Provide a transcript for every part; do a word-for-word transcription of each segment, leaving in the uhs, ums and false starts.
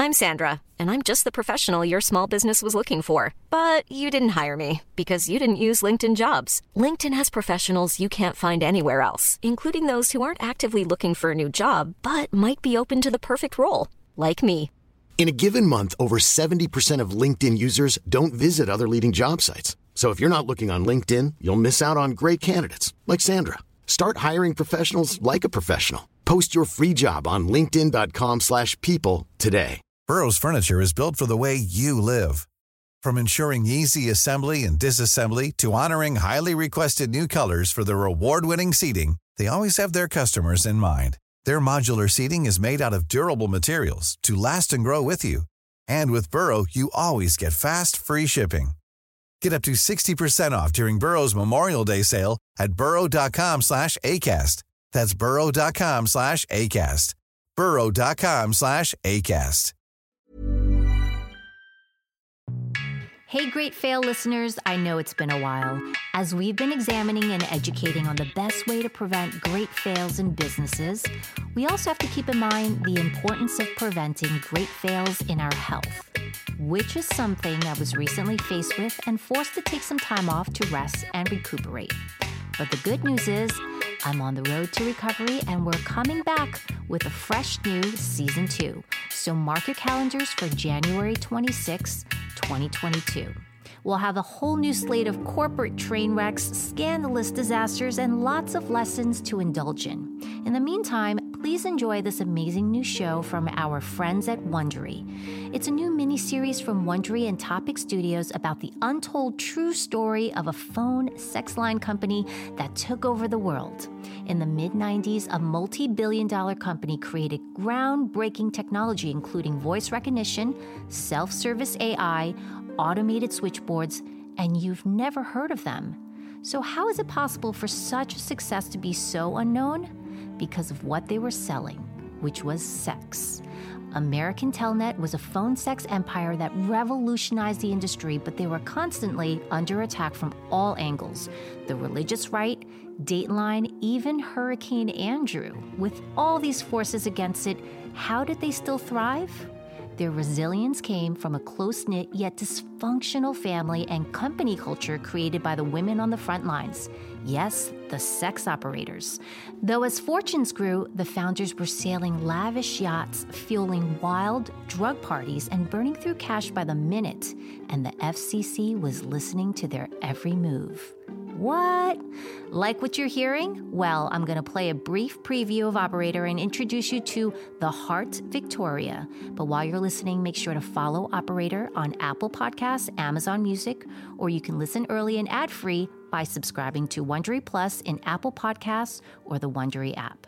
I'm Sandra, and I'm just the professional your small business was looking for. But you didn't hire me because you didn't use LinkedIn Jobs. LinkedIn has professionals you can't find anywhere else, including those who aren't actively looking for a new job, but might be open to the perfect role, like me. In a given month, over seventy percent of LinkedIn users don't visit other leading job sites. So if you're not looking on LinkedIn, you'll miss out on great candidates like Sandra. Start hiring professionals like a professional. Post your free job on linkedin dot com slash people today. Burrow's furniture is built for the way you live. From ensuring easy assembly and disassembly to honoring highly requested new colors for their award-winning seating, they always have their customers in mind. Their modular seating is made out of durable materials to last and grow with you. And with Burrow, you always get fast, free shipping. Get up to sixty percent off during Burrow's Memorial Day sale at burrow.com slash ACAST. That's burrow.com slash ACAST. burrow.com slash ACAST. Hey, Great Fail listeners, I know it's been a while. As we've been examining and educating on the best way to prevent great fails in businesses, we also have to keep in mind the importance of preventing great fails in our health, which is something I was recently faced with and forced to take some time off to rest and recuperate. But the good news is I'm on the road to recovery and we're coming back with a fresh new season two. So mark your calendars for January twenty-sixth, twenty twenty-two. We'll have a whole new slate of corporate train wrecks, scandalous disasters, and lots of lessons to indulge in. In the meantime, please enjoy this amazing new show from our friends at Wondery. It's a new mini-series from Wondery and Topic Studios about the untold true story of a phone sex line company that took over the world. In the mid nineties, a multi-billion dollar company created groundbreaking technology, including voice recognition, self-service A I, automated switchboards, and you've never heard of them. So how is it possible for such a success to be so unknown? Because of what they were selling, which was sex. American Telnet was a phone sex empire that revolutionized the industry, but they were constantly under attack from all angles. The religious right, Dateline, even Hurricane Andrew. With all these forces against it, how did they still thrive? Their resilience came from a close-knit yet dysfunctional family and company culture created by the women on the front lines. Yes, the sex operators. Though as fortunes grew, the founders were sailing lavish yachts, fueling wild drug parties, and burning through cash by the minute. And the F C C was listening to their every move. What? Like what you're hearing? Well, I'm going to play a brief preview of Operator and introduce you to The Heart Victoria. But while you're listening, make sure to follow Operator on Apple Podcasts, Amazon Music, or you can listen early and ad-free by subscribing to Wondery Plus in Apple Podcasts or the Wondery app.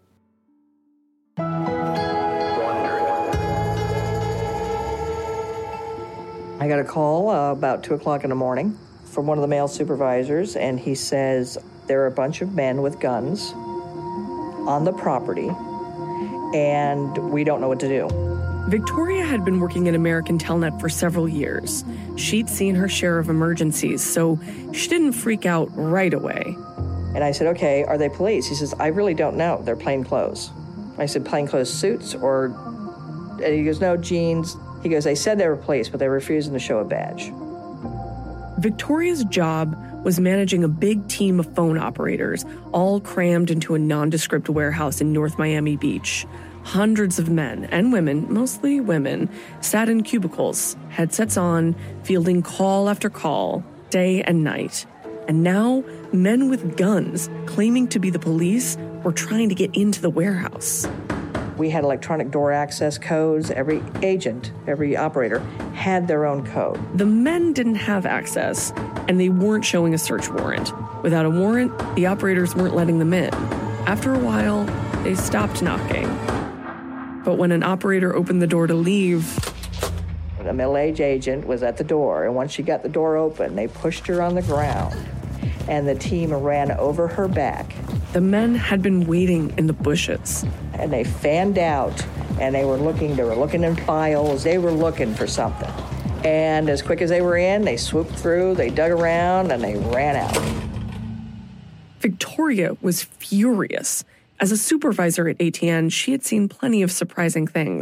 I got a call uh, about two o'clock in the morning from one of the male supervisors, and he says there are a bunch of men with guns on the property, and we don't know what to do. Victoria had been working at American Telnet for several years. She'd seen her share of emergencies, so she didn't freak out right away. And I said, okay, are they police? He says, I really don't know. They're plain clothes. I said, plain clothes suits or... And he goes, no, jeans. He goes, they said they were police, but they were refusing to show a badge. Victoria's job was managing a big team of phone operators, all crammed into a nondescript warehouse in North Miami Beach. Hundreds of men and women, mostly women, sat in cubicles, headsets on, fielding call after call, day and night. And now, men with guns, claiming to be the police, were trying to get into the warehouse. We had electronic door access codes. Every agent, every operator had their own code. The men didn't have access, and they weren't showing a search warrant. Without a warrant, the operators weren't letting them in. After a while, they stopped knocking. But when an operator opened the door to leave... A middle-aged agent was at the door, and once she got the door open, they pushed her on the ground, and the team ran over her back. The men had been waiting in the bushes. And they fanned out, and they were looking, they were looking in files, they were looking for something. And as quick as they were in, they swooped through, they dug around, and they ran out. Victoria was furious. As a supervisor at A T N, she had seen plenty of surprising things,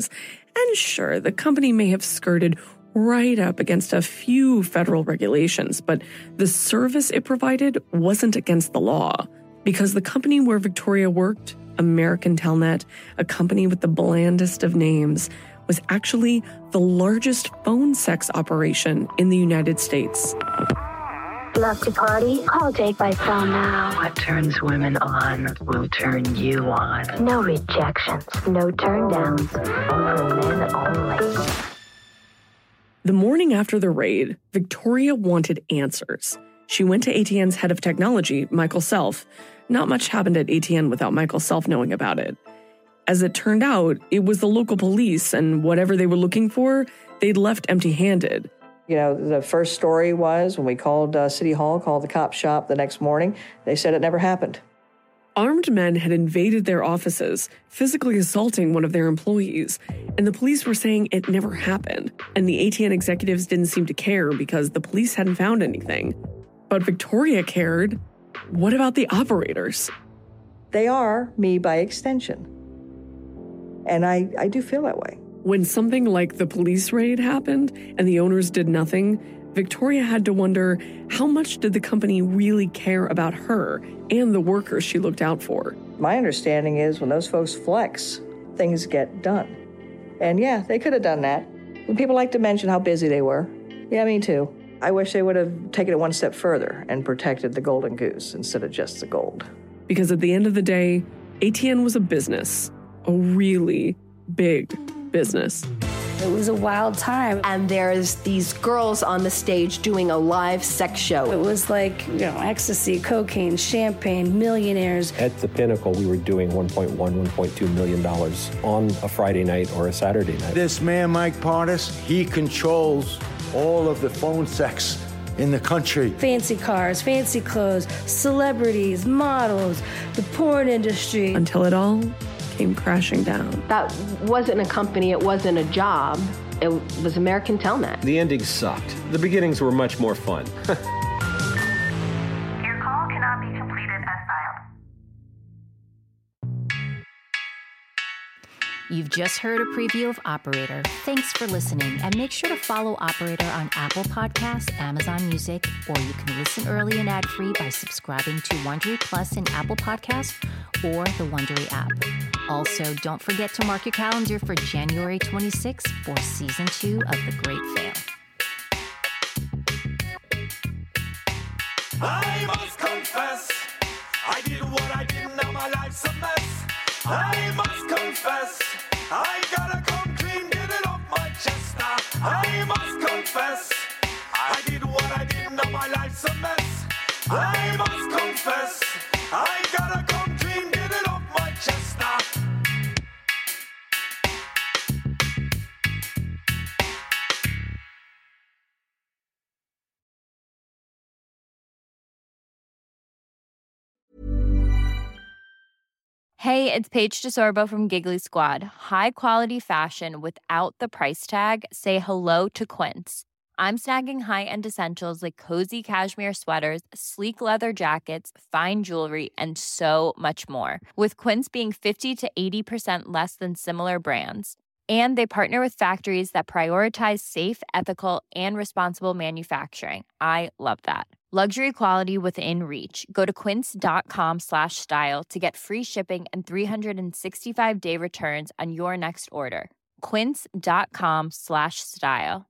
And sure, the company may have skirted right up against a few federal regulations, but the service it provided wasn't against the law. Because the company where Victoria worked, American Telnet, a company with the blandest of names, was actually the largest phone sex operation in the United States. Love to party? Call Jake by phone now. What turns women on will turn you on. No rejections, no turn downs. For men only. The morning after the raid, Victoria wanted answers. She went to A T N's head of technology, Michael Self. Not much happened at A T N without Michael Self knowing about it. As it turned out, it was the local police, and whatever they were looking for, they'd left empty-handed. You know, the first story was when we called uh, City Hall, called the cop shop the next morning, they said it never happened. Armed men had invaded their offices, physically assaulting one of their employees, and the police were saying it never happened. And the A T N executives didn't seem to care because the police hadn't found anything. But Victoria cared. What about the operators? They are me by extension. And I, I do feel that way. When something like the police raid happened and the owners did nothing, Victoria had to wonder how much did the company really care about her and the workers she looked out for. My understanding is when those folks flex, things get done. And yeah, they could have done that. When people like to mention how busy they were. Yeah, me too. I wish they would have taken it one step further and protected the golden goose instead of just the gold. Because at the end of the day, A T N was a business, a really big business. It was a wild time. And there's these girls on the stage doing a live sex show. It was like, you know, ecstasy, cocaine, champagne, millionaires. At the pinnacle, we were doing one point one, one point two million dollars on a Friday night or a Saturday night. This man, Mike Partis, he controls all of the phone sex in the country. Fancy cars, fancy clothes, celebrities, models, the porn industry. Until it all came crashing down. That wasn't a company, it wasn't a job. It was American Telnet. The ending sucked. The beginnings were much more fun. Your call cannot be completed as dialed. You've just heard a preview of Operator. Thanks for listening, and make sure to follow Operator on Apple Podcasts, Amazon Music, or you can listen early and ad-free by subscribing to Wondery Plus in Apple Podcasts or the Wondery app. Also, don't forget to mark your calendar for January twenty-sixth for Season two of The Great Fail. I must confess, I did what I did, now my life's a mess. I must confess, I gotta come clean, get it off my chest now. I must confess, I did what I did, now my life's a mess. I must confess, I gotta come clean, get it off my chest now. Hey, it's Paige DeSorbo from Giggly Squad. High quality fashion without the price tag. Say hello to Quince. I'm snagging high-end essentials like cozy cashmere sweaters, sleek leather jackets, fine jewelry, and so much more. With Quince being fifty to eighty percent less than similar brands. And they partner with factories that prioritize safe, ethical, and responsible manufacturing. I love that. Luxury quality within reach. Go to quince.com slash style to get free shipping and three sixty-five day returns on your next order. Quince.com slash style.